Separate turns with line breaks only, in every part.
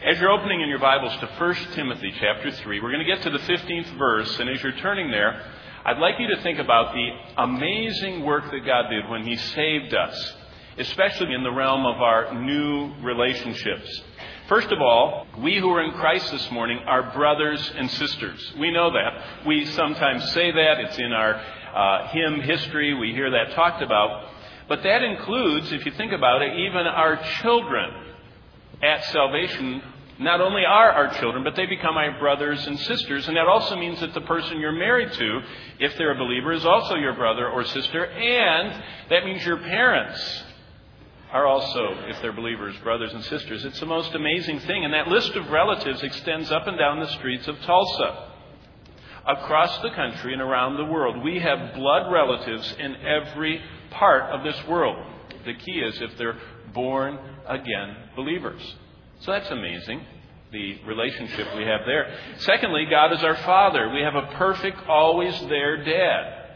As you're opening in your Bibles to 1 Timothy chapter 3, we're going to get to the 15th verse, and as you're turning there, I'd like you to think about the amazing work that God did when He saved us, especially in the realm of our new relationships. First of all, we who are in Christ this morning are brothers and sisters. We know that. We sometimes say that. It's in our hymn history. We hear that talked about. But that includes, if you think about it, even our children. At salvation, not only are our children, but they become our brothers and sisters. And that also means that the person you're married to, if they're a believer, is also your brother or sister. And that means your parents are also, if they're believers, brothers and sisters. It's the most amazing thing. And that list of relatives extends up and down the streets of Tulsa, across the country and around the world. We have blood relatives in every part of this world. The key is if they're born again believers. So that's amazing, the relationship we have there. Secondly, God is our Father. We have a perfect, always there dad.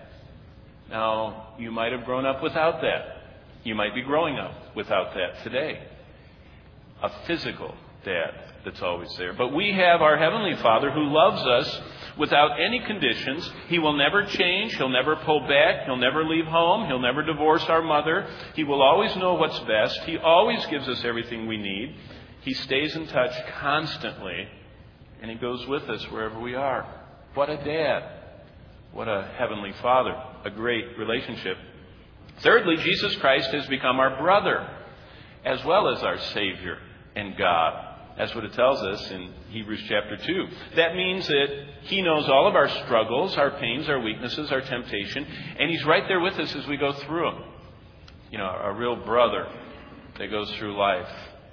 Now, you might have grown up without that. You might be growing up without that today. A physical dad that's always there. But we have our Heavenly Father who loves us without any conditions. He will never change. He'll never pull back. He'll never leave home. He'll never divorce our mother. He will always know what's best. He always gives us everything we need. He stays in touch constantly, and He goes with us wherever we are. What a dad. What a Heavenly Father. A great relationship. Thirdly, Jesus Christ has become our brother as well as our Savior and God. That's what it tells us in Hebrews chapter 2. That means that He knows all of our struggles, our pains, our weaknesses, our temptation, and He's right there with us as we go through them. You know, a real brother that goes through life,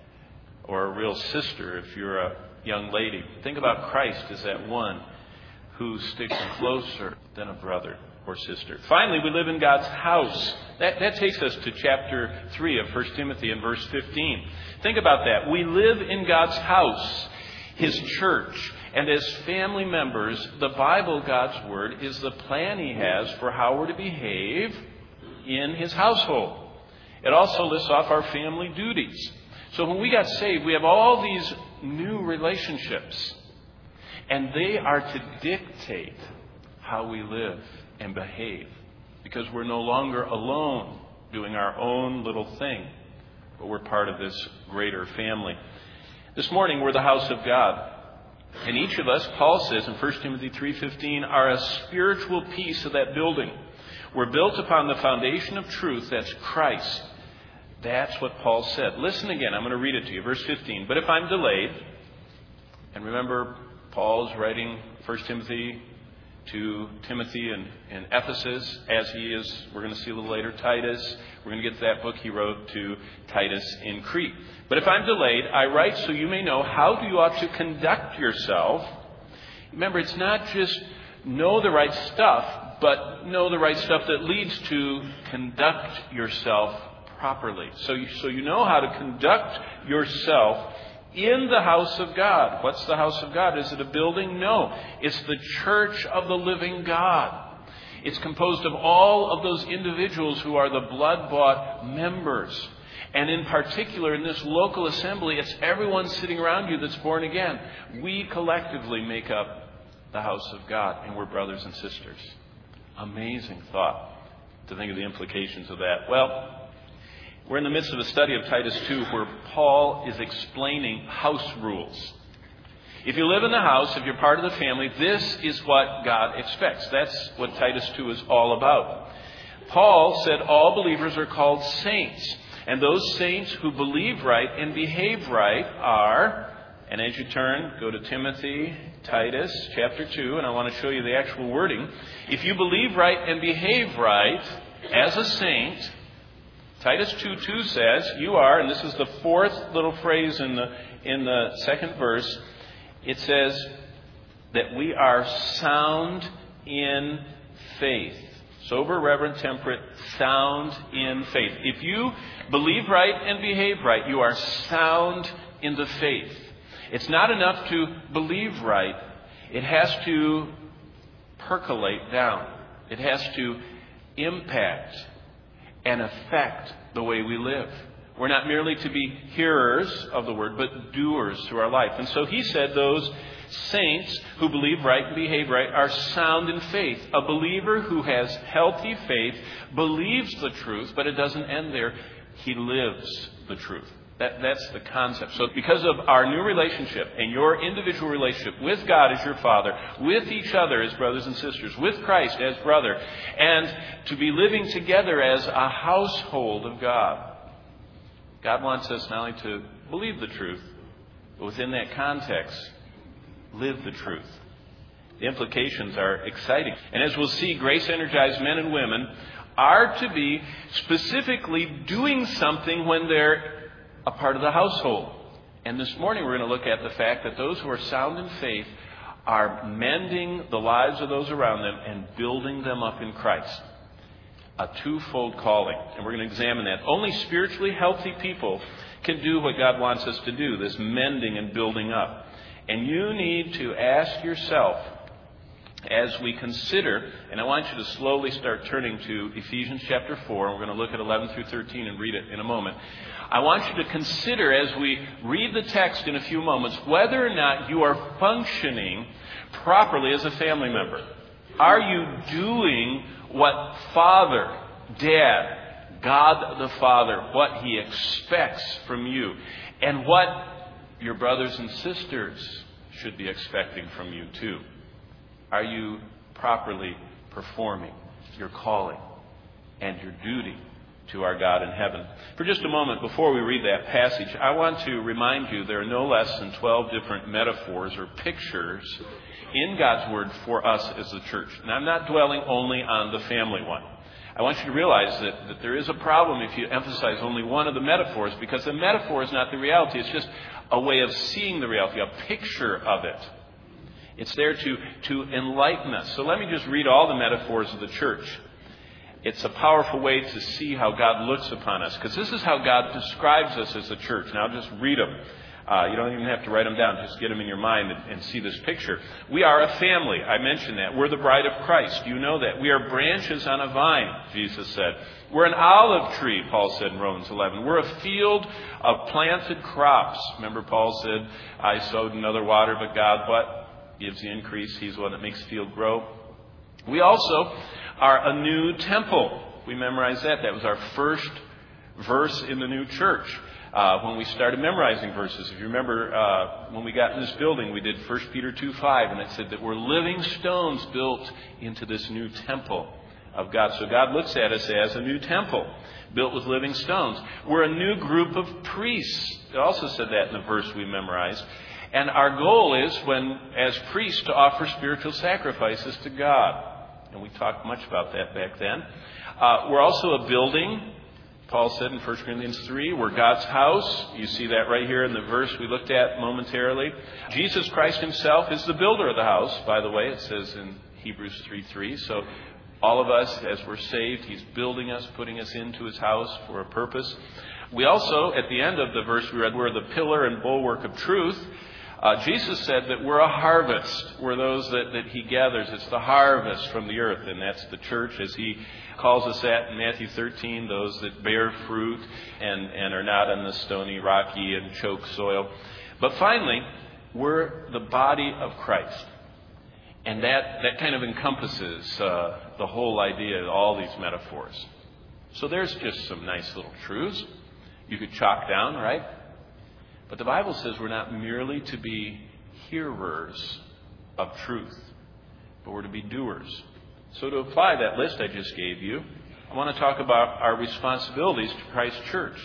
or a real sister if you're a young lady. Think about Christ as that one who sticks closer than a brother or sister. Finally, we live in God's house. That takes us to chapter 3 of 1 Timothy and verse 15. Think about that. We live in God's house, His church. And as family members, the Bible, God's Word, is the plan He has for how we're to behave in His household. It also lists off our family duties. So when we got saved, we have all these new relationships. And they are to dictate how we live and behave. Because we're no longer alone doing our own little thing. But we're part of this greater family. This morning, we're the house of God. And each of us, Paul says in 1 Timothy 3:15, are a spiritual piece of that building. We're built upon the foundation of truth. That's Christ. That's what Paul said. Listen again. I'm going to read it to you. Verse 15. But if I'm delayed, and remember, Paul is writing 1 Timothy to Timothy in Ephesus, as he is, we're going to see a little later, Titus. We're going to get to that book he wrote to Titus in Crete. But if I'm delayed, I write so you may know how you ought to conduct yourself. Remember, it's not just know the right stuff, but know the right stuff that leads to conduct yourself properly. So you know how to conduct yourself in the house of God. What's the house of God? Is it a building? No. It's the church of the living God. It's composed of all of those individuals who are the blood-bought members. And in particular, in this local assembly, it's everyone sitting around you that's born again. We collectively make up the house of God, and we're brothers and sisters. Amazing thought to think of the implications of that. Well, we're in the midst of a study of Titus 2 where Paul is explaining house rules. If you live in the house, if you're part of the family, this is what God expects. That's what Titus 2 is all about. Paul said all believers are called saints. And those saints who believe right and behave right are, and as you turn, go to Timothy, Titus, chapter 2, and I want to show you the actual wording. If you believe right and behave right as a saint, Titus 2:2 says, you are, and this is the fourth little phrase in the second verse, it says that we are sound in faith. Sober, reverent, temperate, sound in faith. If you believe right and behave right, you are sound in the faith. It's not enough to believe right. It has to percolate down. It has to impact and affect the way we live. We're not merely to be hearers of the word, but doers through our life. And so he said those saints who believe right and behave right are sound in faith. A believer who has healthy faith believes the truth, but it doesn't end there. He lives the truth. That's the concept. So because of our new relationship and your individual relationship with God as your Father, with each other as brothers and sisters, with Christ as brother, and to be living together as a household of God, God wants us not only to believe the truth, but within that context, live the truth. The implications are exciting. And as we'll see, grace-energized men and women are to be specifically doing something when they're a part of the household. And this morning we're going to look at the fact that those who are sound in faith are mending the lives of those around them and building them up in Christ. A twofold calling. And we're going to examine that. Only spiritually healthy people can do what God wants us to do, this mending and building up. And you need to ask yourself, as we consider, and I want you to slowly start turning to Ephesians chapter 4, and we're going to look at 11 through 13 and read it in a moment. I want you to consider, as we read the text in a few moments, whether or not you are functioning properly as a family member. Are you doing what Father, Dad, God the Father, what He expects from you, and what your brothers and sisters should be expecting from you too? Are you properly performing your calling and your duty to our God in heaven? For just a moment, before we read that passage, I want to remind you there are no less than 12 different metaphors or pictures in God's Word for us as the church. And I'm not dwelling only on the family one. I want you to realize that there is a problem if you emphasize only one of the metaphors, because the metaphor is not the reality. It's just a way of seeing the reality, a picture of it. It's there to enlighten us. So let me just read all the metaphors of the church. It's a powerful way to see how God looks upon us, because this is how God describes us as a church. Now, I'll just read them. You don't even have to write them down. Just get them in your mind and see this picture. We are a family. I mentioned that. We're the bride of Christ. You know that. We are branches on a vine, Jesus said. We're an olive tree, Paul said in Romans 11. We're a field of planted crops. Remember, Paul said, I sowed another water, but God, what? Gives the increase. He's the one that makes the field grow. We also are a new temple. We memorized that. That was our first verse in the new church when we started memorizing verses. If you remember, when we got in this building, we did 1 Peter 2:5, and it said that we're living stones built into this new temple of God. So God looks at us as a new temple built with living stones. We're a new group of priests. It also said that in the verse we memorized. And our goal is, as priests, to offer spiritual sacrifices to God. And we talked much about that back then. We're also a building. Paul said in 1 Corinthians 3, we're God's house. You see that right here in the verse we looked at momentarily. Jesus Christ Himself is the builder of the house, by the way. It says in Hebrews 3:3. So all of us, as we're saved, He's building us, putting us into His house for a purpose. We also, at the end of the verse we read, we're the pillar and bulwark of truth. Jesus said that we're a harvest. We're those that He gathers. It's the harvest from the earth, and that's the church, as He calls us at in Matthew 13, those that bear fruit and are not on the stony, rocky, and choke soil. But finally, we're the body of Christ. And that kind of encompasses the whole idea of all these metaphors. So there's just some nice little truths you could chalk down, right? But the Bible says we're not merely to be hearers of truth, but we're to be doers. So to apply that list I just gave you, I want to talk about our responsibilities to Christ's church.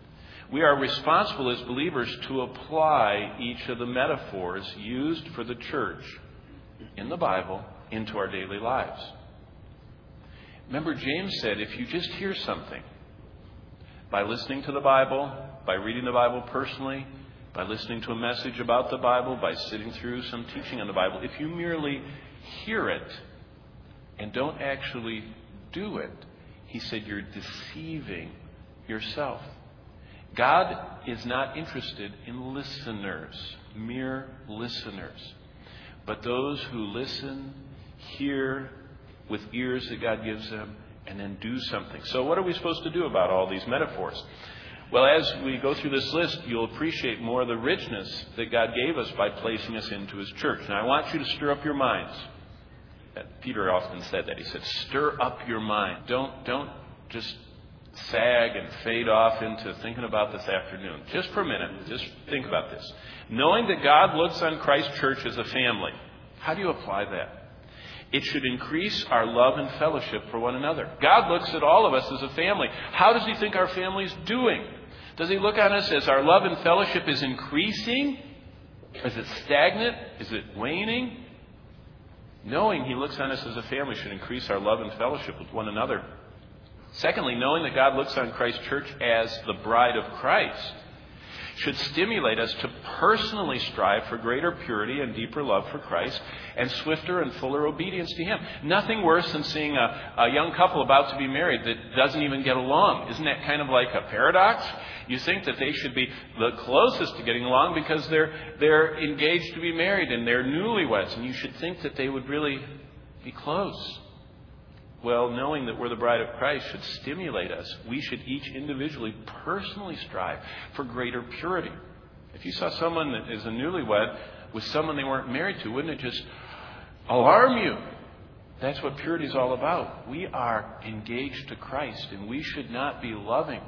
We are responsible as believers to apply each of the metaphors used for the church in the Bible into our daily lives. Remember, James said, if you just hear something, by listening to the Bible, by reading the Bible personally, by listening to a message about the Bible, by sitting through some teaching on the Bible, if you merely hear it and don't actually do it, he said you're deceiving yourself. God is not interested in listeners, mere listeners, but those who listen, hear with ears that God gives them, and then do something. So what are we supposed to do about all these metaphors? Well, as we go through this list, you'll appreciate more of the richness that God gave us by placing us into His church. Now, I want you to stir up your minds. Peter often said that. He said, stir up your mind. Don't just sag and fade off into thinking about this afternoon. Just for a minute, just think about this. Knowing that God looks on Christ's church as a family, how do you apply that? It should increase our love and fellowship for one another. God looks at all of us as a family. How does He think our family's doing? Does He look on us as our love and fellowship is increasing? Is it stagnant? Is it waning? Knowing He looks on us as a family should increase our love and fellowship with one another. Secondly, knowing that God looks on Christ's church as the bride of Christ should stimulate us to personally strive for greater purity and deeper love for Christ and swifter and fuller obedience to Him. Nothing worse than seeing a young couple about to be married that doesn't even get along. Isn't that kind of like a paradox? You think that they should be the closest to getting along because they're engaged to be married and they're newlyweds, and you should think that they would really be close. Well, knowing that we're the bride of Christ should stimulate us. We should each individually, personally strive for greater purity. If you saw someone that is a newlywed with someone they weren't married to, wouldn't it just alarm you? That's what purity is all about. We are engaged to Christ, and we should not be loving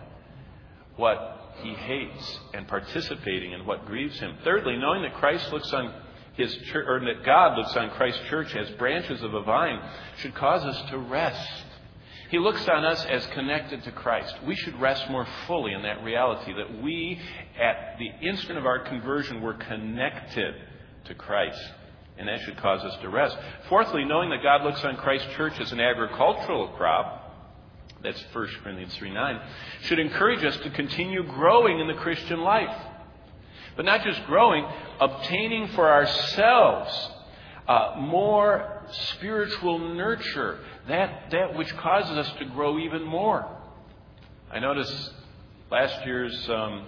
what He hates and participating in what grieves Him. Thirdly, knowing that Christ looks on His church, or that God looks on Christ's church as branches of a vine, should cause us to rest. He looks on us as connected to Christ. We should rest more fully in that reality that we, at the instant of our conversion, were connected to Christ. And that should cause us to rest. Fourthly, knowing that God looks on Christ's church as an agricultural crop, that's 1 Corinthians 3:9, should encourage us to continue growing in the Christian life. But not just growing, obtaining for ourselves more spiritual nurture, that which causes us to grow even more. I noticed last year's,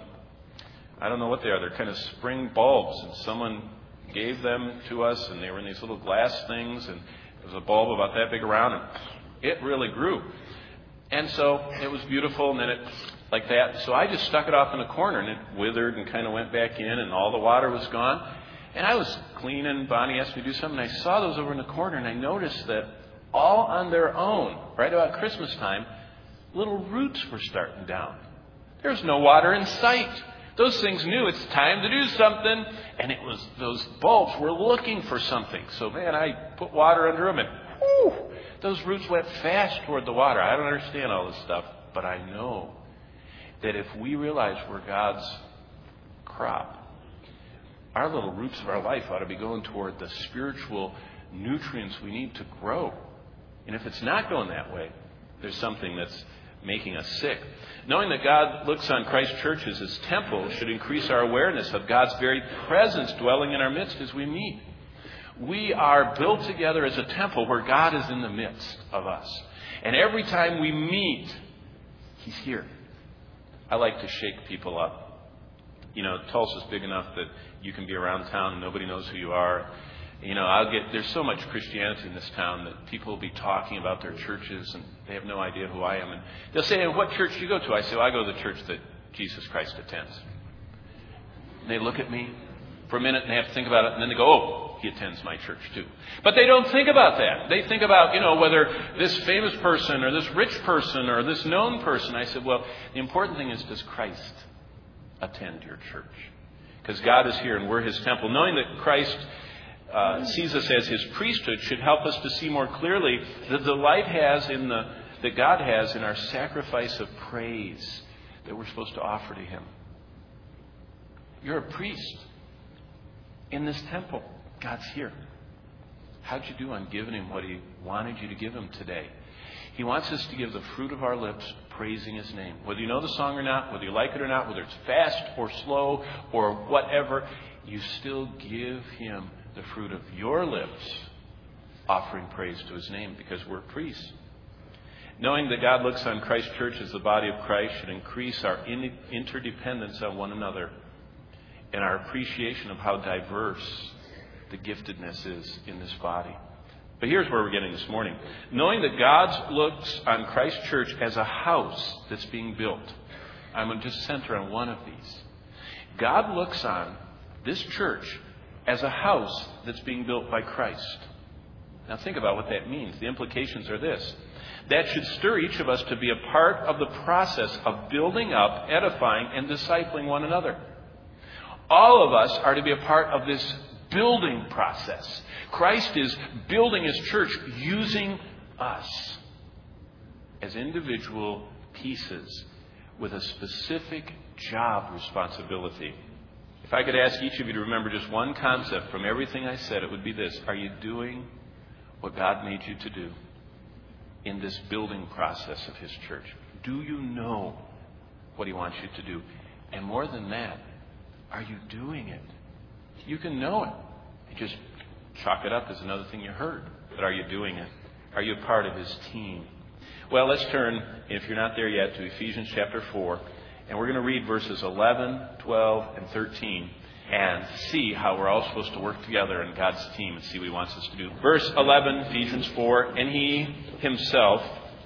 I don't know what they are, they're kind of spring bulbs, and someone gave them to us, and they were in these little glass things, and it was a bulb about that big around, and it really grew. And so it was beautiful, and then it, like that. So I just stuck it off in a corner, and it withered and kind of went back in, and all the water was gone. And I was cleaning. Bonnie asked me to do something, and I saw those over in the corner, and I noticed that all on their own, right about Christmas time, little roots were starting down. There was no water in sight. Those things knew it's time to do something, and it was those bulbs were looking for something. So, man, I put water under them, and whew, those roots went fast toward the water. I don't understand all this stuff, but I know that if we realize we're God's crop, our little roots of our life ought to be going toward the spiritual nutrients we need to grow. And if it's not going that way, there's something that's making us sick. Knowing that God looks on Christ's church as His temple should increase our awareness of God's very presence dwelling in our midst as we meet. We are built together as a temple where God is in the midst of us. And every time we meet, He's here. I like to shake people up. You know, Tulsa's big enough that you can be around town and nobody knows who you are. You know, there's so much Christianity in this town that people will be talking about their churches and they have no idea who I am. And they'll say, hey, what church do you go to? I say, well, I go to the church that Jesus Christ attends. And they look at me for a minute and they have to think about it, and then they go, oh, He attends my church too. But they don't think about that. They think about, you know, whether this famous person or this rich person or this known person. I said, well, the important thing is, does Christ attend your church? Because God is here and we're His temple. Knowing that Christ sees us as His priesthood should help us to see more clearly the delight that God has in our sacrifice of praise that we're supposed to offer to Him. You're a priest in this temple. God's here. How'd you do on giving Him what He wanted you to give Him today? He wants us to give the fruit of our lips praising His name. Whether you know the song or not, whether you like it or not, whether it's fast or slow or whatever, you still give Him the fruit of your lips offering praise to His name because we're priests. Knowing that God looks on Christ's church as the body of Christ should increase our interdependence on one another and our appreciation of how diverse the giftedness is in this body. But here's where we're getting this morning. Knowing that God looks on Christ's church as a house that's being built I'm going to just center on one of these. God looks on this church as a house that's being built by Christ. Now think about what that means. The implications are this. That should stir each of us to be a part of the process of building up, edifying, and discipling one another. All of us are to be a part of this building process. Christ is building His church using us as individual pieces with a specific job responsibility. If I could ask each of you to remember just one concept from everything I said, it would be this. Are you doing what God made you to do in this building process of His church? Do you know what He wants you to do? And more than that, are you doing it? You can know it. You just chalk it up as another thing you heard. But are you doing it? Are you a part of His team? Well, let's turn, if you're not there yet, to Ephesians chapter 4. And we're going to read verses 11, 12, and 13 and see how we're all supposed to work together in God's team and see what He wants us to do. Verse 11, Ephesians 4, and He Himself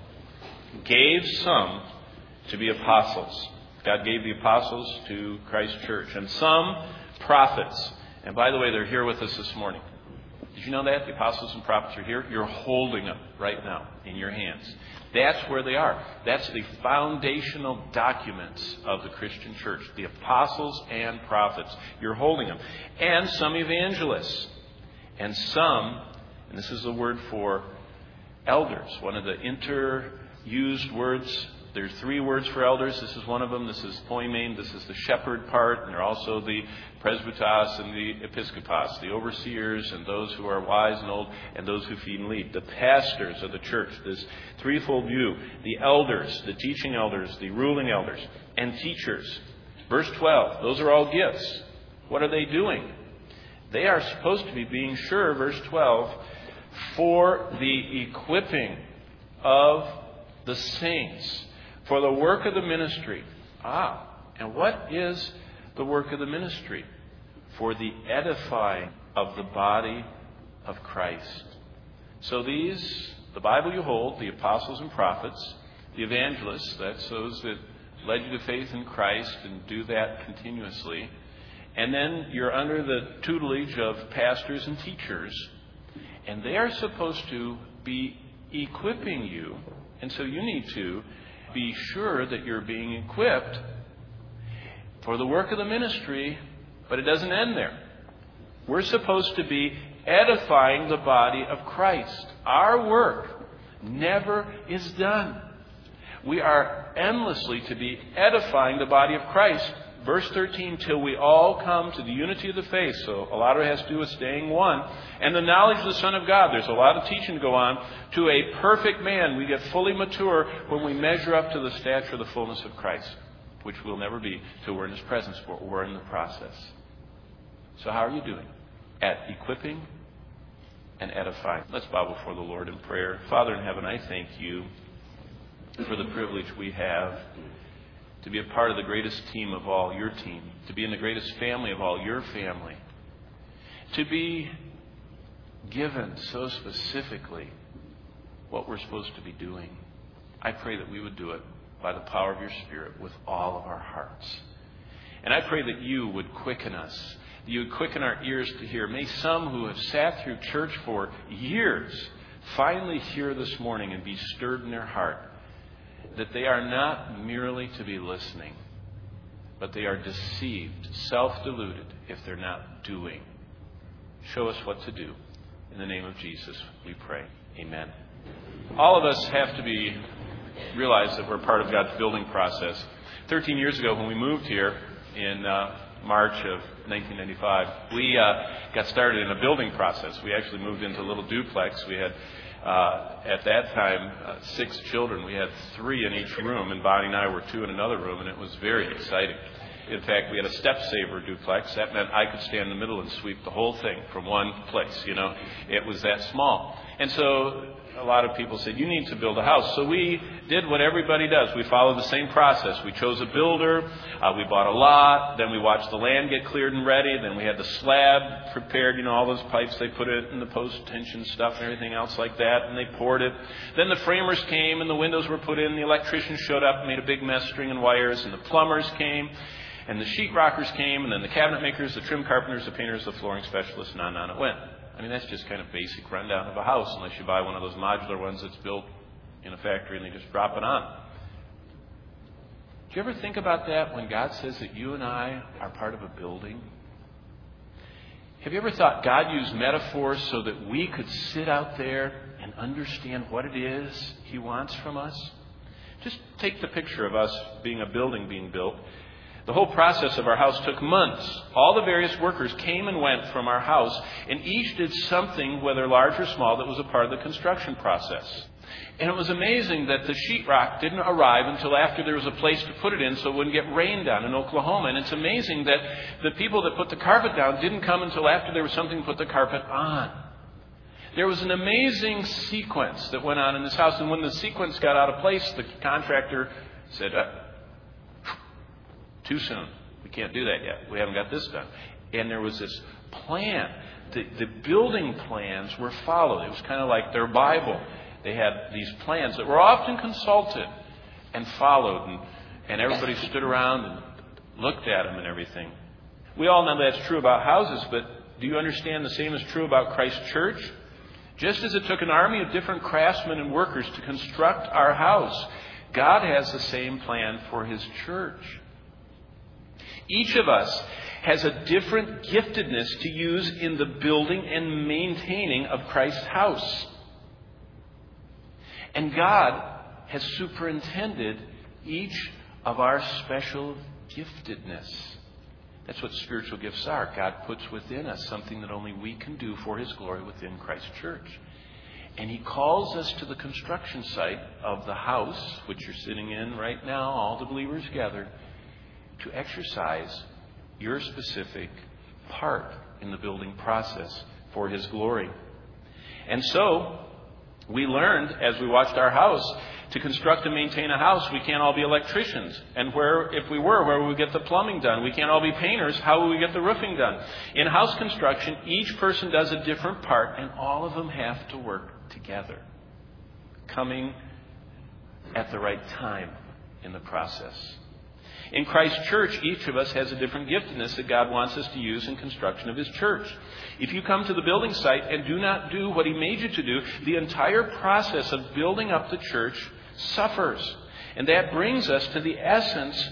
gave some to be apostles. God gave the apostles to Christ's church. And some prophets. And by the way, they're here with us this morning. Did you know that? The apostles and prophets are here. You're holding them right now in your hands. That's where they are. That's the foundational documents of the Christian church. The apostles and prophets. You're holding them. And some evangelists. And some, and this is the word for elders. One of the interused words. There's 3 words for elders. This is one of them. This is poimen. This is the shepherd part. And they're also the presbytos and the episkopos, the overseers and those who are wise and old and those who feed and lead. The pastors of the church. This threefold view. The elders, the teaching elders, the ruling elders, and teachers. Verse 12. Those are all gifts. What are they doing? They are supposed to be being sure, verse 12, for the equipping of the saints. For the work of the ministry. And what is the work of the ministry? For the edifying of the body of Christ. So these, the Bible you hold, the apostles and prophets, the evangelists, that's those that led you to faith in Christ and do that continuously. And then you're under the tutelage of pastors and teachers. And they are supposed to be equipping you. And so you need to be sure that you're being equipped for the work of the ministry, but it doesn't end there. We're supposed to be edifying the body of Christ. Our work never is done. We are endlessly to be edifying the body of Christ. Verse 13, till we all come to the unity of the faith. So a lot of it has to do with staying one. And the knowledge of the Son of God. There's a lot of teaching to go on. To a perfect man, we get fully mature when we measure up to the stature of the fullness of Christ. Which we'll never be till we're in His presence. But we're in the process. So how are you doing? At equipping and edifying. Let's bow before the Lord in prayer. Father in heaven, I thank You for the privilege we have to be a part of the greatest team of all, Your team. To be in the greatest family of all, Your family. To be given so specifically what we're supposed to be doing. I pray that we would do it by the power of Your Spirit with all of our hearts. And I pray that You would quicken us. That You would quicken our ears to hear. May some who have sat through church for years finally hear this morning and be stirred in their heart that they are not merely to be listening, but they are deceived, self-deluded if they're not doing. Show us what to do. In the name of Jesus, we pray. Amen. All of us have to realize that we're part of God's building process. 13 years ago, when we moved here in March of 1995, we got started in a building process. We actually moved into a little duplex. We had at that time, 6 children. We had 3 in each room, and Bonnie and I were 2 in another room, and it was very exciting. In fact, we had a step-saver duplex. That meant I could stand in the middle and sweep the whole thing from one place, It was that small. And so a lot of people said, you need to build a house. So we did what everybody does. We followed the same process. We chose a builder. We bought a lot. Then we watched the land get cleared and ready. Then we had the slab prepared, all those pipes. They put it in the post-tension stuff and everything else like that. And they poured it. Then the framers came and the windows were put in. The electricians showed up and made a big mess stringing wires. And the plumbers came. And the sheetrockers came. And then the cabinet makers, the trim carpenters, the painters, the flooring specialists, and on it went. I mean, that's just kind of basic rundown of a house, unless you buy one of those modular ones that's built in a factory and they just drop it on. Do you ever think about that when God says that you and I are part of a building? Have you ever thought God used metaphors so that we could sit out there and understand what it is He wants from us? Just take the picture of us being a building being built. The whole process of our house took months. All the various workers came and went from our house, and each did something, whether large or small, that was a part of the construction process. And it was amazing that the sheetrock didn't arrive until after there was a place to put it in so it wouldn't get rained on in Oklahoma. And it's amazing that the people that put the carpet down didn't come until after there was something to put the carpet on. There was an amazing sequence that went on in this house. And when the sequence got out of place, the contractor said, too soon. We can't do that yet. We haven't got this done. And there was this plan. The building plans were followed. It was kind of like their Bible. They had these plans that were often consulted and followed. And everybody stood around and looked at them and everything. We all know that's true about houses, but do you understand the same is true about Christ Church? Just as it took an army of different craftsmen and workers to construct our house, God has the same plan for His church. Each of us has a different giftedness to use in the building and maintaining of Christ's house. And God has superintended each of our special giftedness. That's what spiritual gifts are. God puts within us something that only we can do for His glory within Christ's church. And He calls us to the construction site of the house, which you're sitting in right now, all the believers gathered, to exercise your specific part in the building process for His glory. And so, we learned as we watched our house, to construct and maintain a house, we can't all be electricians. And if we were, where would we get the plumbing done? We can't all be painters. How will we get the roofing done? In house construction, each person does a different part, and all of them have to work together, coming at the right time in the process. In Christ's church, each of us has a different giftedness that God wants us to use in construction of His church. If you come to the building site and do not do what He made you to do, the entire process of building up the church suffers. And that brings us to the essence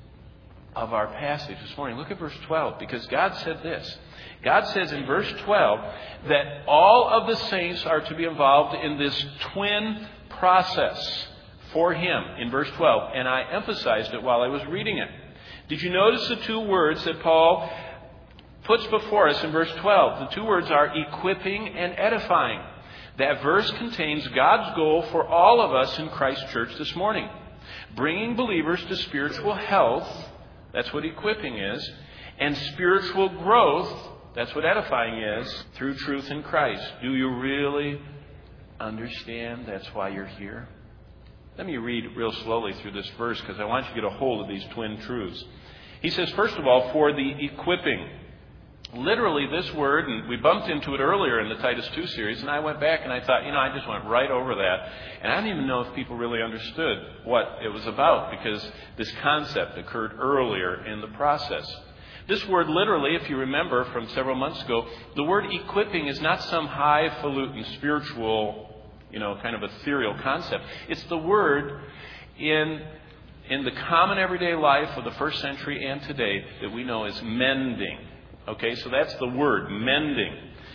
of our passage this morning. Look at verse 12, because God said this. God says in verse 12 that all of the saints are to be involved in this twin process for Him in verse 12. And I emphasized it while I was reading it. Did you notice the two words that Paul puts before us in verse 12? The two words are equipping and edifying. That verse contains God's goal for all of us in Christ's church this morning. Bringing believers to spiritual health, that's what equipping is, and spiritual growth, that's what edifying is, through truth in Christ. Do you really understand that's why you're here? Let me read real slowly through this verse because I want you to get a hold of these twin truths. He says, first of all, for the equipping. Literally, this word, and we bumped into it earlier in the Titus 2 series, and I went back and I thought, I just went right over that. And I didn't even know if people really understood what it was about because this concept occurred earlier in the process. This word literally, if you remember from several months ago, the word equipping is not some highfalutin spiritual kind of ethereal concept. It's the word in the common everyday life of the first century and today that we know as mending. Okay, so that's the word, mending.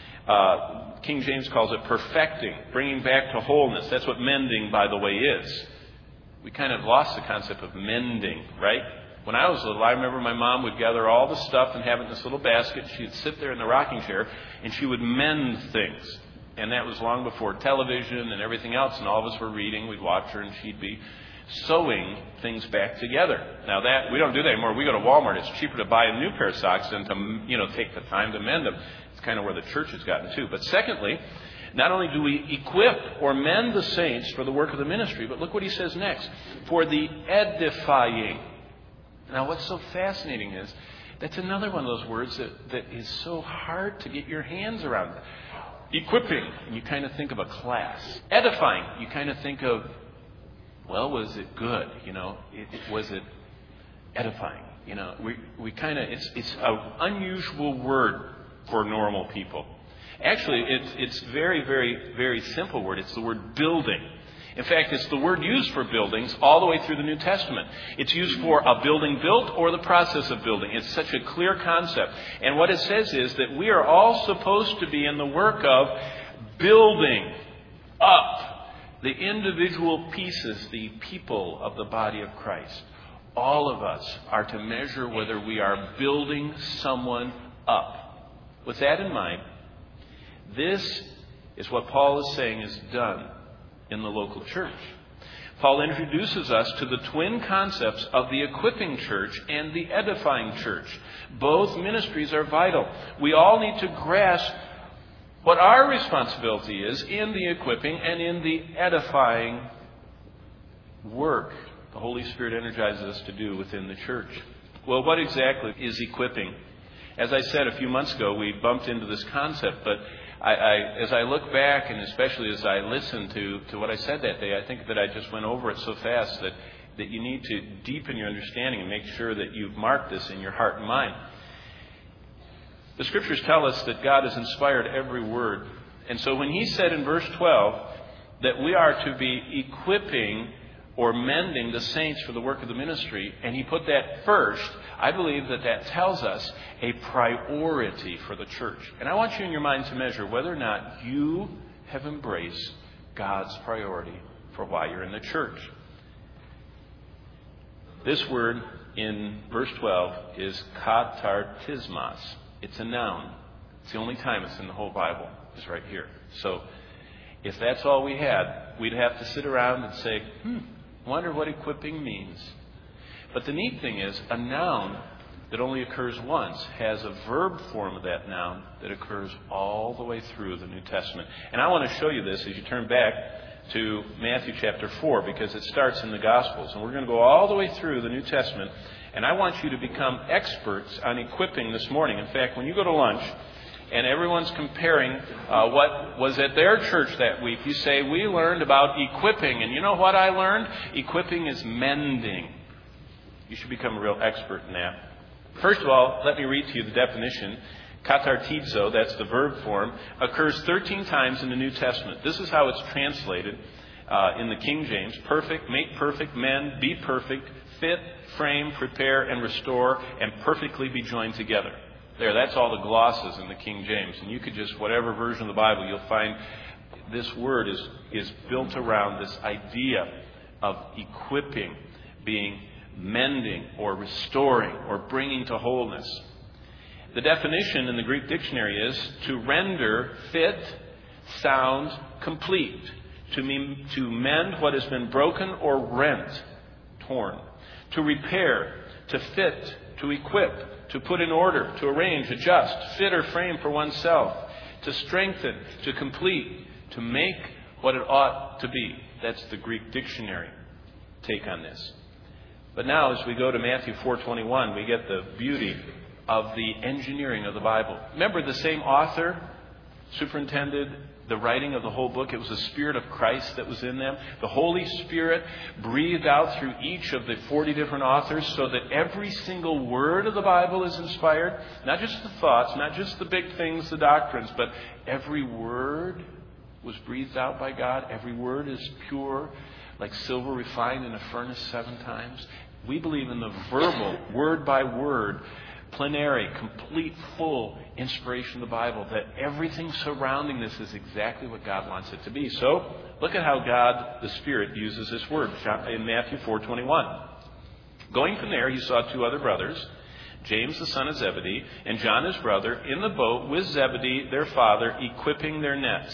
King James calls it perfecting, bringing back to wholeness. That's what mending, by the way, is. We kind of lost the concept of mending, right? When I was little, I remember my mom would gather all the stuff and have it in this little basket. She'd sit there in the rocking chair and she would mend things. And that was long before television and everything else. And all of us were reading. We'd watch her and she'd be sewing things back together. Now that we don't do that anymore. We go to Walmart. It's cheaper to buy a new pair of socks than to take the time to mend them. It's kind of where the church has gotten to. But secondly, Not only do we equip or mend the saints for the work of the ministry, but look what he says next. For the edifying. Now, what's so fascinating is that's another one of those words that is so hard to get your hands around. Equipping, you kind of think of a class. Edifying, you kind of think of, well, was it good? Was it edifying? We kind of, it's an unusual word for normal people. Actually, it's very, very, very simple word. It's the word building. In fact, it's the word used for buildings all the way through the New Testament. It's used for a building built or the process of building. It's such a clear concept. And what it says is that we are all supposed to be in the work of building up the individual pieces, the people of the body of Christ. All of us are to measure whether we are building someone up. With that in mind, this is what Paul is saying is done in the local church. Paul introduces us to the twin concepts of the equipping church and the edifying church. Both ministries are vital. We all need to grasp what our responsibility is in the equipping and in the edifying work the Holy Spirit energizes us to do within the church. Well, what exactly is equipping? As I said a few months ago, we bumped into this concept, but as I look back, and especially as I listen to what I said that day, I think that I just went over it so fast that you need to deepen your understanding and make sure that you've marked this in your heart and mind. The Scriptures tell us that God has inspired every word. And so when he said in verse 12 that we are to be equipping or mending the saints for the work of the ministry, and he put that first, I believe that tells us a priority for the church. And I want you in your mind to measure whether or not you have embraced God's priority for why you're in the church. This word in verse 12 is katartismos. It's a noun. It's the only time it's in the whole Bible. It's right here. So if that's all we had, we'd have to sit around and say, wonder what equipping means. But the neat thing is, a noun that only occurs once has a verb form of that noun that occurs all the way through the New Testament. And I want to show you this as you turn back to Matthew chapter 4, because it starts in the Gospels. And we're going to go all the way through the New Testament. And I want you to become experts on equipping this morning. In fact, when you go to lunch and everyone's comparing what was at their church that week, you say, we learned about equipping. And you know what I learned? Equipping is mending. You should become a real expert in that. First of all, let me read to you the definition. Katartizo, that's the verb form, occurs 13 times in the New Testament. This is how it's translated in the King James. Perfect, make perfect, mend, be perfect, fit, frame, prepare, and restore, and perfectly be joined together. There, that's all the glosses in the King James. And you could just, whatever version of the Bible, you'll find this word is built around this idea of equipping, being mending or restoring or bringing to wholeness. The definition in the Greek dictionary is to render fit, sound, complete. To mend what has been broken or rent, torn. To repair, to fit, to equip, to put in order, to arrange, adjust, fit or frame for oneself. To strengthen, to complete, to make what it ought to be. That's the Greek dictionary take on this. But now as we go to Matthew 4:21, we get the beauty of the engineering of the Bible. Remember, the same author superintended the writing of the whole book. It was the Spirit of Christ that was in them. The Holy Spirit breathed out through each of the 40 different authors so that every single word of the Bible is inspired. Not just the thoughts, not just the big things, the doctrines, but every word was breathed out by God. Every word is pure, like silver refined in a furnace 7 times. We believe in the verbal, word by word, plenary, complete, full inspiration of the Bible, that everything surrounding this is exactly what God wants it to be. So, look at how God, the Spirit, uses this word in Matthew 4:21. Going from there, he saw 2 other brothers, James the son of Zebedee, and John his brother, in the boat with Zebedee, their father, equipping their nets.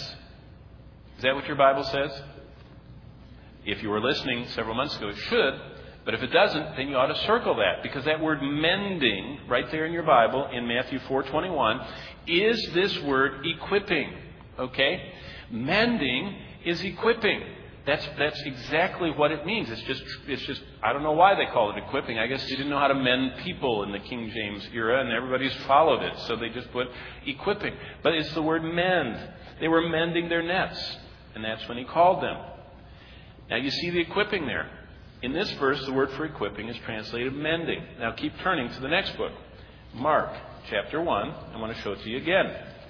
Is that what your Bible says? If you were listening several months ago, it should. But if it doesn't, then you ought to circle that, because that word mending, right there in your Bible, in Matthew 4:21, is this word equipping. Okay? Mending is equipping. That's exactly what it means. It's just I don't know why they call it equipping. I guess they didn't know how to mend people in the King James era, and everybody's followed it, so they just put equipping. But it's the word mend. They were mending their nets, and that's when he called them. Now you see the equipping there. In this verse, the word for equipping is translated mending. Now keep turning to the next book, Mark chapter 1. I want to show it to you again.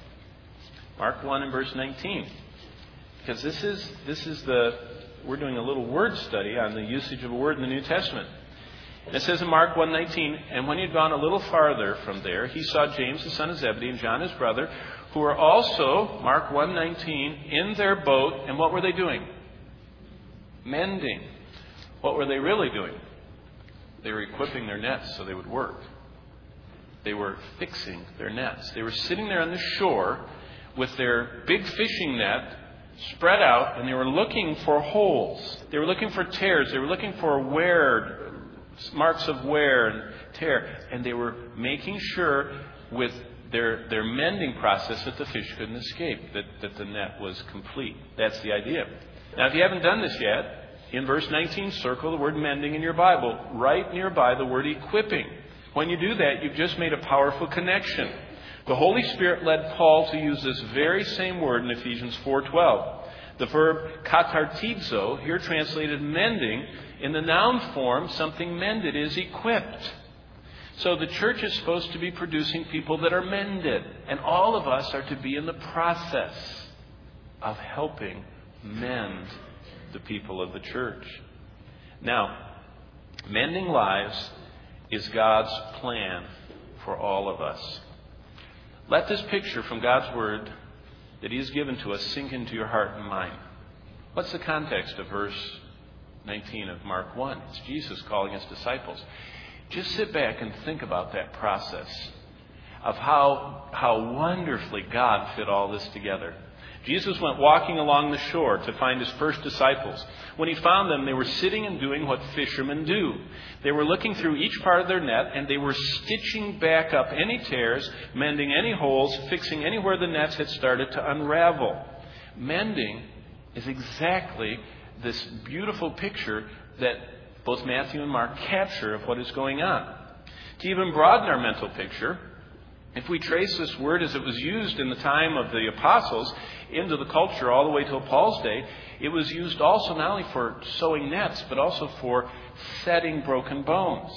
Mark 1 and verse 19. Because we're doing a little word study on the usage of a word in the New Testament. And it says in Mark 1:19, and when he had gone a little farther from there, he saw James the son of Zebedee and John his brother, who were also, Mark 1:19, in their boat. And what were they doing? Mending. What were they really doing? They were equipping their nets so they would work. They were fixing their nets. They were sitting there on the shore with their big fishing net spread out, and they were looking for holes. They were looking for tears. They were looking for marks of wear and tear. And they were making sure with their mending process that the fish couldn't escape, that the net was complete. That's the idea. Now, if you haven't done this yet, in verse 19, circle the word mending in your Bible, right nearby the word equipping. When you do that, you've just made a powerful connection. The Holy Spirit led Paul to use this very same word in Ephesians 4:12. The verb katartizo, here translated mending, in the noun form, something mended is equipped. So the church is supposed to be producing people that are mended. And all of us are to be in the process of helping mend the people of the church. Now, mending lives is God's plan for all of us. Let this picture from God's Word that He has given to us sink into your heart and mind. What's the context of verse 19 of Mark 1? It's Jesus calling His disciples. Just sit back and think about that process of how wonderfully God fit all this together. Jesus went walking along the shore to find His first disciples. When He found them, they were sitting and doing what fishermen do. They were looking through each part of their net, and they were stitching back up any tears, mending any holes, fixing anywhere the nets had started to unravel. Mending is exactly this beautiful picture that both Matthew and Mark capture of what is going on. To even broaden our mental picture, if we trace this word as it was used in the time of the apostles into the culture all the way till Paul's day, it was used also not only for sewing nets, but also for setting broken bones.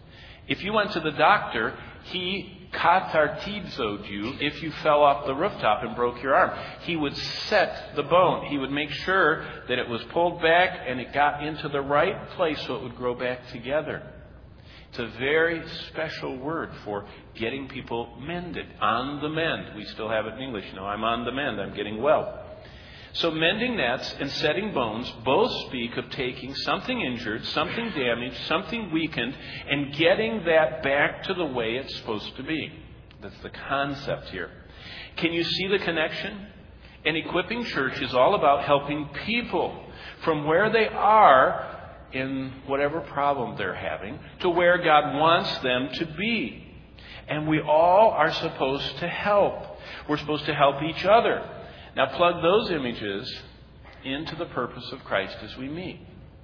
If you went to the doctor, he katartizoed you if you fell off the rooftop and broke your arm. He would set the bone. He would make sure that it was pulled back and it got into the right place so it would grow back together. It's a very special word for getting people mended. On the mend. We still have it in English. I'm on the mend. I'm getting well. So mending nets and setting bones both speak of taking something injured, something damaged, something weakened, and getting that back to the way it's supposed to be. That's the concept here. Can you see the connection? An equipping church is all about helping people from where they are in whatever problem they're having to where God wants them to be. And we all are supposed to help. We're supposed to help each other. Now plug those images into the purpose of Christ as we meet.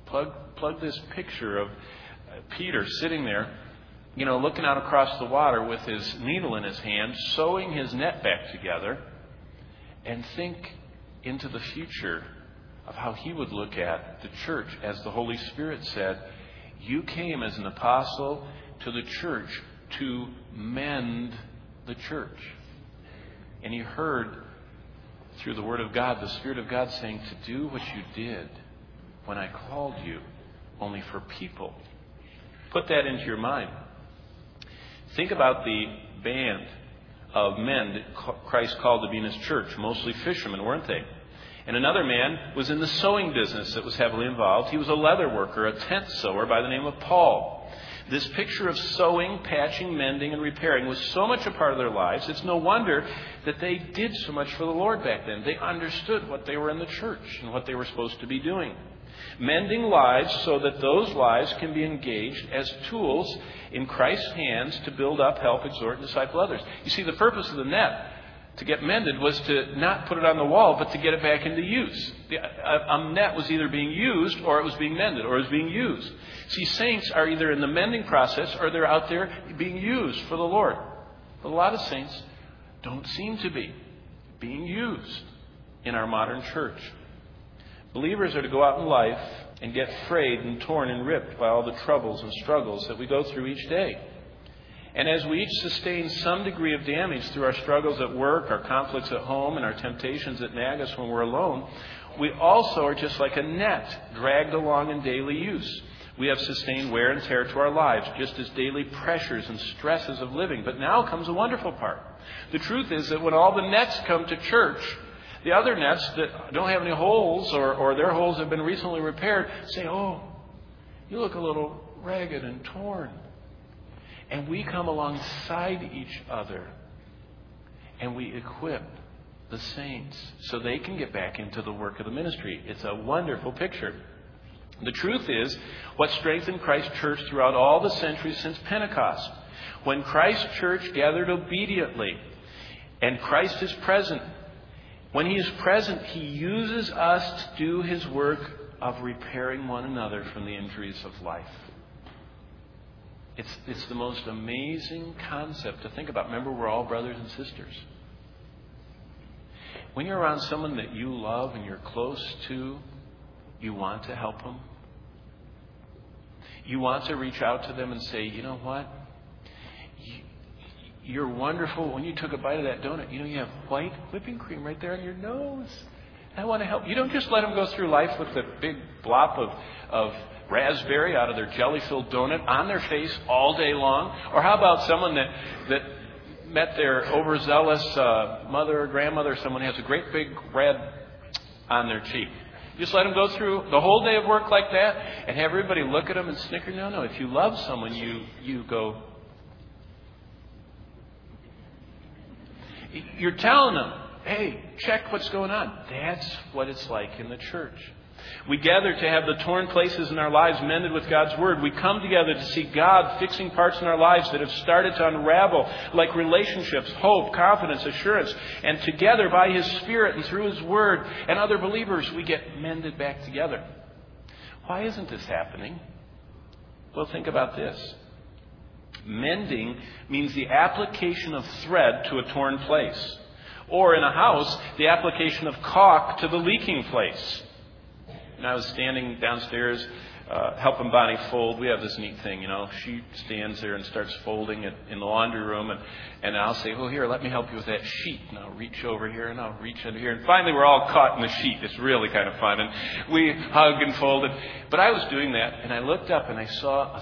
Plug this picture of Peter sitting there, looking out across the water with his needle in his hand, sewing his net back together, and think into the future of how he would look at the church. As the Holy Spirit said, you came as an apostle to the church to mend the church. And he heard through the Word of God, the Spirit of God saying to do what you did when I called you, only for people. Put that into your mind. Think about the band of men that Christ called to be in His church, mostly fishermen, weren't they? And another man was in the sewing business that was heavily involved. He was a leather worker, a tent sewer by the name of Paul. This picture of sewing, patching, mending, and repairing was so much a part of their lives. It's no wonder that they did so much for the Lord back then. They understood what they were in the church and what they were supposed to be doing. Mending lives so that those lives can be engaged as tools in Christ's hands to build up, help, exhort, and disciple others. You see, the purpose of the net, To get mended was to not put it on the wall, but to get it back into use. A net was either being used, or it was being mended, or it was being used. See, saints are either in the mending process, or they're out there being used for the Lord. But a lot of saints don't seem to be being used in our modern church. Believers are to go out in life and get frayed and torn and ripped by all the troubles and struggles that we go through each day. And as we each sustain some degree of damage through our struggles at work, our conflicts at home, and our temptations that nag us when we're alone, we also are just like a net dragged along in daily use. We have sustained wear and tear to our lives, just as daily pressures and stresses of living. But now comes a wonderful part. The truth is that when all the nets come to church, the other nets that don't have any holes or their holes have been recently repaired say, "Oh, you look a little ragged and torn." And we come alongside each other and we equip the saints so they can get back into the work of the ministry. It's a wonderful picture. The truth is, what strengthened Christ's church throughout all the centuries since Pentecost, when Christ's church gathered obediently and Christ is present, when He is present, He uses us to do His work of repairing one another from the injuries of life. It's the most amazing concept to think about. Remember, we're all brothers and sisters. When you're around someone that you love and you're close to, you want to help them. You want to reach out to them and say, "You know what? You're wonderful. When you took a bite of that donut, you have white whipping cream right there on your nose. I want to help." You don't just let them go through life with a big blop of raspberry out of their jelly-filled donut on their face all day long. Or how about someone that met their overzealous mother or grandmother, someone who has a great big red on their cheek? Just let them go through the whole day of work like that and have everybody look at them and snicker? No. If you love someone, you go. You're telling them, "Hey, check what's going on." That's what it's like in the church. We gather to have the torn places in our lives mended with God's Word. We come together to see God fixing parts in our lives that have started to unravel, like relationships, hope, confidence, assurance. And together, by His Spirit and through His Word and other believers, we get mended back together. Why isn't this happening? Well, think about this. Mending means the application of thread to a torn place. Or in a house, the application of caulk to the leaking place. And I was standing downstairs helping Bonnie fold. We have this neat thing, She stands there and starts folding it in the laundry room. And I'll say, "Oh, here, let me help you with that sheet." And I'll reach over here and I'll reach under here. And finally, we're all caught in the sheet. It's really kind of fun. And we hug and folded. But I was doing that, and I looked up and I saw,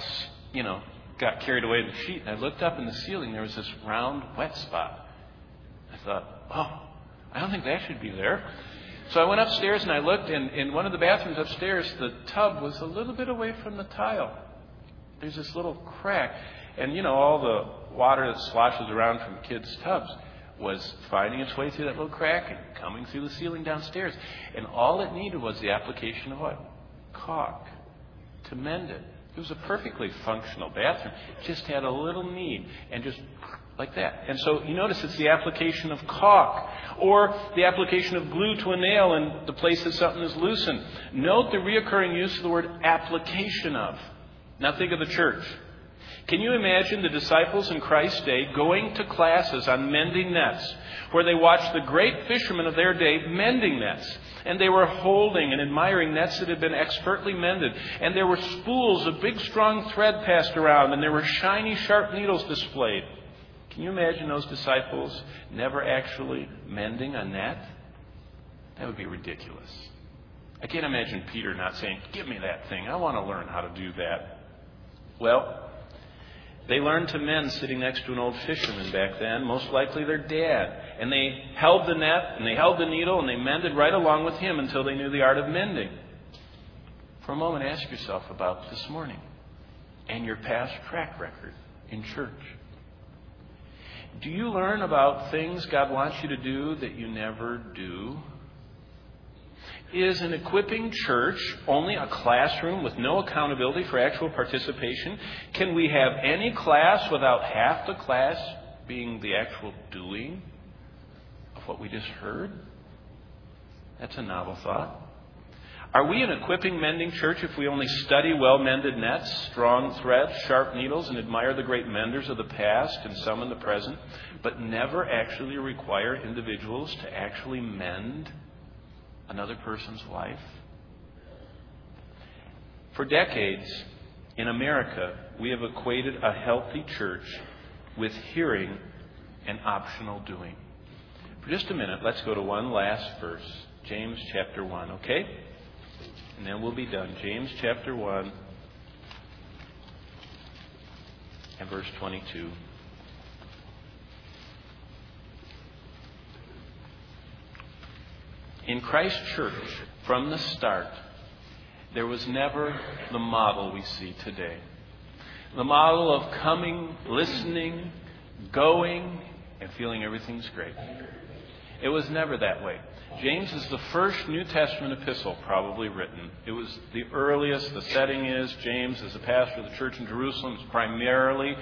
got carried away in the sheet. And I looked up in the ceiling. There was this round wet spot. I thought, "Oh, I don't think that should be there." So I went upstairs and I looked, and in one of the bathrooms upstairs, the tub was a little bit away from the tile. There's this little crack. And, all the water that sloshes around from kids' tubs was finding its way through that little crack and coming through the ceiling downstairs. And all it needed was the application of what? Caulk to mend it. It was a perfectly functional bathroom. It just had a little need, and just like that. And so you notice it's the application of caulk or the application of glue to a nail in the place that something is loosened. Note the reoccurring use of the word application of. Now think of the church. Can you imagine the disciples in Christ's day going to classes on mending nets, where they watched the great fishermen of their day mending nets? And they were holding and admiring nets that had been expertly mended. And there were spools of big, strong thread passed around, and there were shiny, sharp needles displayed. Can you imagine those disciples never actually mending a net? That would be ridiculous. I can't imagine Peter not saying, "Give me that thing. I want to learn how to do that." Well, they learned to mend sitting next to an old fisherman back then, most likely their dad. And they held the net, and they held the needle, and they mended right along with him until they knew the art of mending. For a moment, ask yourself about this morning and your past track record in church. Do you learn about things God wants you to do that you never do? Is an equipping church only a classroom with no accountability for actual participation? Can we have any class without half the class being the actual doing? what we just heard? That's a novel thought. Are we an equipping, mending church if we only study well-mended nets, strong threads, sharp needles, and admire the great menders of the past and some in the present, but never actually require individuals to actually mend another person's life? For decades, in America, we have equated a healthy church with hearing and optional doing. For just a minute, let's go to one last verse, James chapter 1, okay? And then we'll be done. James chapter 1 and verse 22. In Christ's church, from the start, there was never the model we see today. The model of coming, listening, going, and feeling everything's great. It was never that way. James is the first New Testament epistle probably written. It was the earliest. The setting is James, as a pastor of the church in Jerusalem, is primarily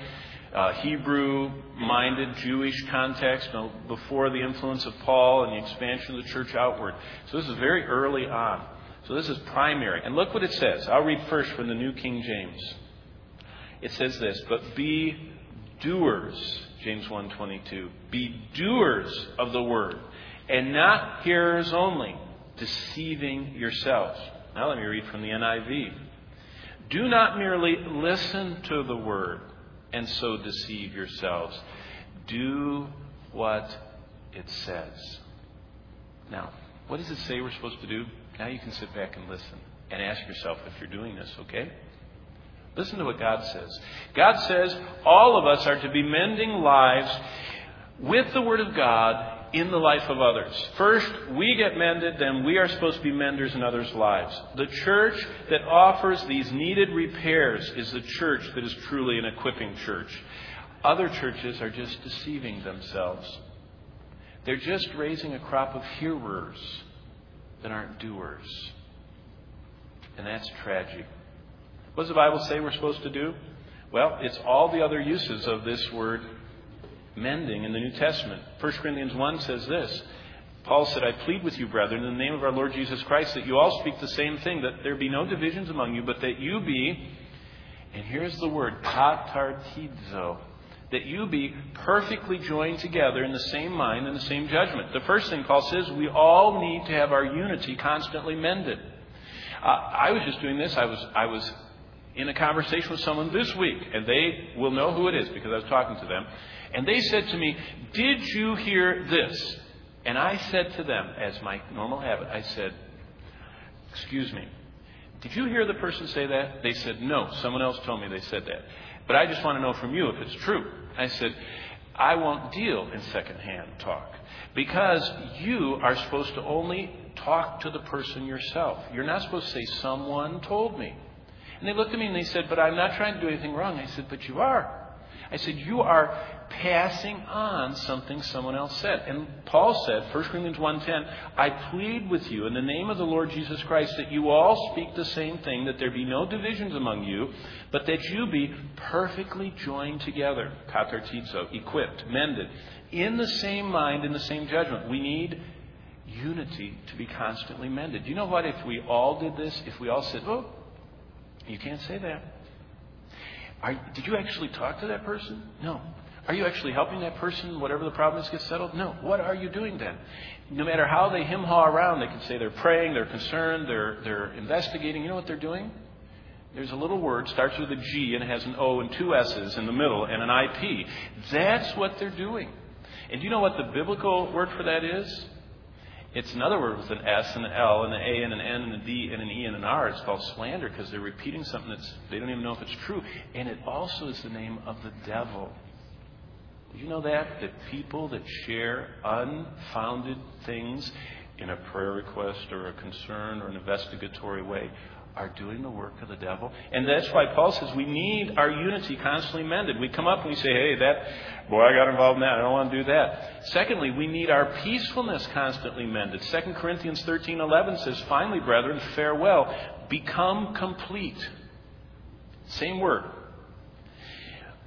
Hebrew-minded Jewish context, before the influence of Paul and the expansion of the church outward. So this is very early on. So this is primary. And look what it says. I'll read first from the New King James. It says this, but be doers, James 1:22. Be doers of the word, and not hearers only, deceiving yourselves. Now let me read from the NIV. Do not merely listen to the word and so deceive yourselves. Do what it says. Now, what does it say we're supposed to do? Now you can sit back and listen and ask yourself if you're doing this, okay? Listen to what God says. God says all of us are to be mending lives with the Word of God in the life of others. First, we get mended, then we are supposed to be menders in others' lives. The church that offers these needed repairs is the church that is truly an equipping church. Other churches are just deceiving themselves. They're just raising a crop of hearers that aren't doers. And that's tragic. What does the Bible say we're supposed to do? Well, it's all the other uses of this word mending in the New Testament. 1 Corinthians 1 says this. Paul said, I plead with you, brethren, in the name of our Lord Jesus Christ, that you all speak the same thing, that there be no divisions among you, but that you be, and here's the word, katartizo, that you be perfectly joined together in the same mind and the same judgment. The first thing Paul says, we all need to have our unity constantly mended. I was just doing this. I was in a conversation with someone this week, and they will know who it is because I was talking to them. And they said to me, did you hear this? And I said to them, as my normal habit, I said, excuse me, did you hear the person say that? They said, no, someone else told me they said that. But I just want to know from you if it's true. I said, I won't deal in secondhand talk because you are supposed to only talk to the person yourself. You're not supposed to say, someone told me. And they looked at me and they said, but I'm not trying to do anything wrong. I said, but you are. I said, you are passing on something someone else said. And Paul said, 1 Corinthians 1:10, I plead with you in the name of the Lord Jesus Christ that you all speak the same thing, that there be no divisions among you, but that you be perfectly joined together, katartizo, equipped, mended, in the same mind, in the same judgment. We need unity to be constantly mended. You know what? If we all did this, if we all said, oh, you can't say that. Did you actually talk to that person? No. Are you actually helping that person, whatever the problem is, get settled? No. What are you doing then? No matter how they hem-haw around, they can say they're praying, they're concerned, they're investigating. You know what they're doing? There's a little word, starts with a G, and it has an O and two S's in the middle, and an IP. That's what they're doing. And do you know what the biblical word for that is? It's another word with an S and an L and an A and an N and a D and an E and an R. It's called slander because they're repeating something they don't even know if it's true. And it also is the name of the devil. Did you know that? That people that share unfounded things in a prayer request or a concern or an investigatory way are doing the work of the devil. And that's why Paul says we need our unity constantly mended. We come up and we say, hey, I got involved in that. I don't want to do that. Secondly, we need our peacefulness constantly mended. 2 Corinthians 13:11 says, finally, brethren, farewell. Become complete. Same word.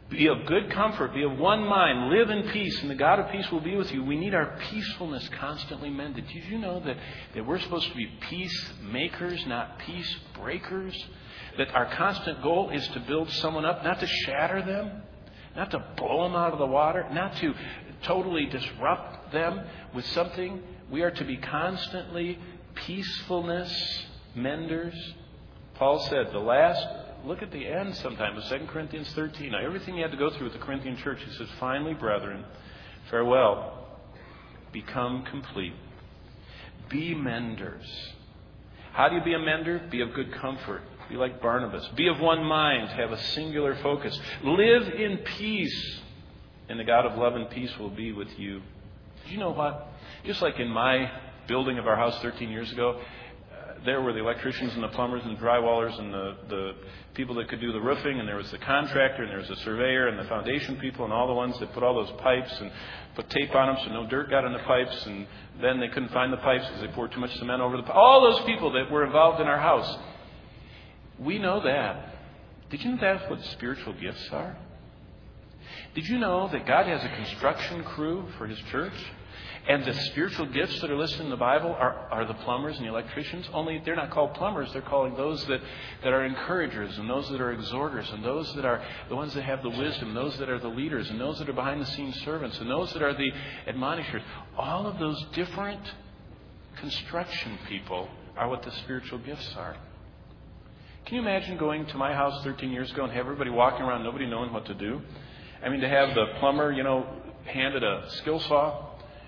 Be of good comfort. Be of one mind. Live in peace, and the God of peace will be with you. We need our peacefulness constantly mended. Did you know that we're supposed to be peacemakers, not peace breakers? That our constant goal is to build someone up, not to shatter them, not to blow them out of the water, not to totally disrupt them with something. We are to be constantly peacefulness menders. Paul said, look at the end sometime of 2 Corinthians 13. Now, everything he had to go through with the Corinthian church, he says, finally, brethren, farewell. Become complete. Be menders. How do you be a mender? Be of good comfort. Be like Barnabas. Be of one mind. Have a singular focus. Live in peace. And the God of love and peace will be with you. Did you know what? Just like in my building of our house 13 years ago, there were the electricians and the plumbers and the drywallers and the people that could do the roofing, and there was the contractor, and there was the surveyor and the foundation people and all the ones that put all those pipes and put tape on them so no dirt got in the pipes, and then they couldn't find the pipes because they poured too much cement over the pipes. All those people that were involved in our house. We know that. Did you know that's what spiritual gifts are? Did you know that God has a construction crew for His church? And the spiritual gifts that are listed in the Bible are the plumbers and the electricians. Only they're not called plumbers. They're calling those that are encouragers, and those that are exhorters, and those that are the ones that have the wisdom, those that are the leaders, and those that are behind-the-scenes servants, and those that are the admonishers. All of those different construction people are what the spiritual gifts are. Can you imagine going to my house 13 years ago and have everybody walking around, nobody knowing what to do? I mean, to have the plumber, handed a skill saw,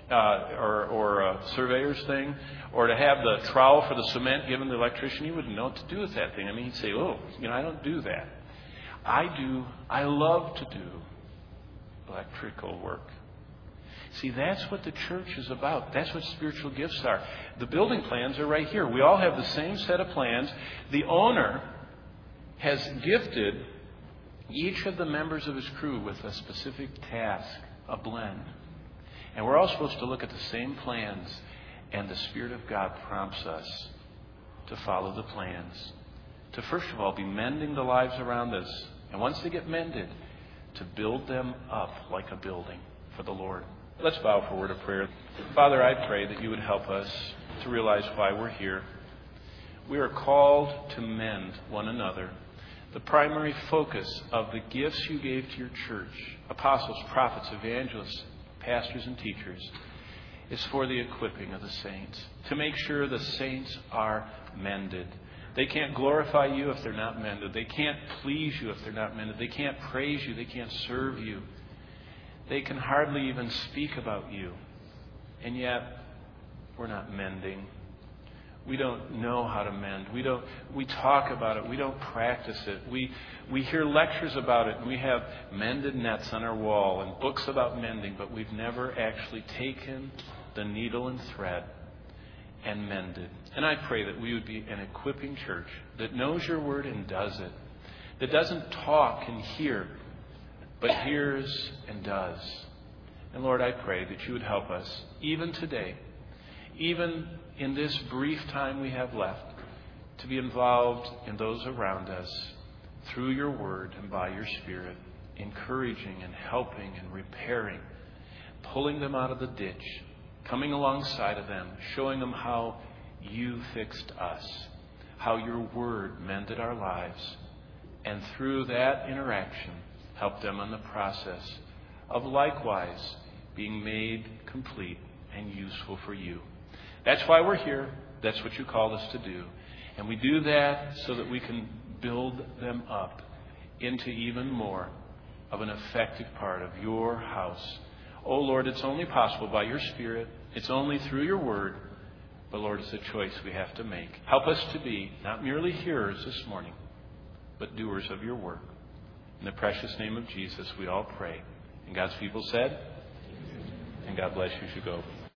or a surveyor's thing, or to have the trowel for the cement given to the electrician, he wouldn't know what to do with that thing. I mean, he'd say, I don't do that. I love to do electrical work. See, that's what the church is about. That's what spiritual gifts are. The building plans are right here. We all have the same set of plans. The owner has gifted each of the members of his crew with a specific task, a blend. And we're all supposed to look at the same plans, and the Spirit of God prompts us to follow the plans. To first of all be mending the lives around us, and once they get mended, to build them up like a building for the Lord. Let's bow for a word of prayer. Father, I pray that you would help us to realize why we're here. We are called to mend one another. The primary focus of the gifts you gave to your church, apostles, prophets, evangelists, pastors, and teachers, is for the equipping of the saints, to make sure the saints are mended. They can't glorify you if they're not mended. They can't please you if they're not mended. They can't praise you. They can't serve you. They can hardly even speak about you. And yet, we're not mending. We don't know how to mend. We talk about it. We don't practice it. We hear lectures about it, and we have mended nets on our wall and books about mending, but we've never actually taken the needle and thread and mended. And I pray that we would be an equipping church that knows your word and does it. That doesn't talk and hear, but hears and does. And Lord, I pray that you would help us, even today, even in this brief time we have left, to be involved in those around us through your word and by your Spirit, encouraging and helping and repairing, pulling them out of the ditch, coming alongside of them, showing them how you fixed us, how your word mended our lives, and through that interaction, help them on the process of likewise being made complete and useful for you. That's why we're here. That's what you called us to do. And we do that so that we can build them up into even more of an effective part of your house. Oh, Lord, it's only possible by your Spirit. It's only through your word. But, Lord, it's a choice we have to make. Help us to be not merely hearers this morning, but doers of your work. In the precious name of Jesus, we all pray. And God's people said, and God bless you as you go.